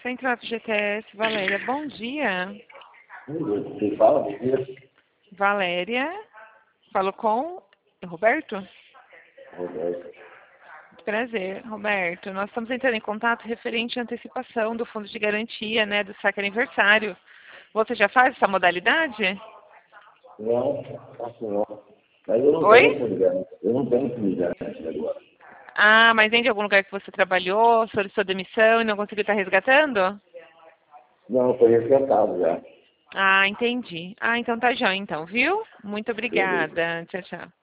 Central FGTS, Valéria, bom dia. Você fala, bom dia? Valéria, falo com Roberto? Roberto. Prazer, Roberto. Nós estamos entrando em contato referente à antecipação do fundo de garantia, né, do saque aniversário. Você já faz essa modalidade? Não, faço não. Mas eu não Oi? tenho fundo de garantia. Eu não tenho fundo de garantia agora. Ah, mas vem de algum lugar que você trabalhou, solicitou demissão e não conseguiu estar resgatando? Não, foi resgatado já. Ah, entendi. Ah, então tá joia, então, viu? Muito Beleza. obrigada. Tchau, tchau.